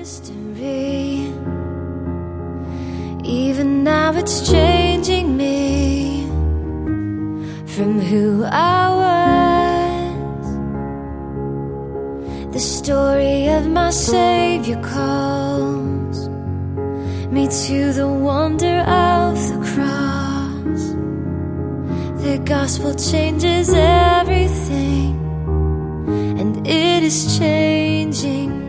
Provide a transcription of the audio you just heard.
history. Even now it's changing me from who I was. The story of my Savior calls me to the wonder of the cross. The gospel changes everything, and it is changing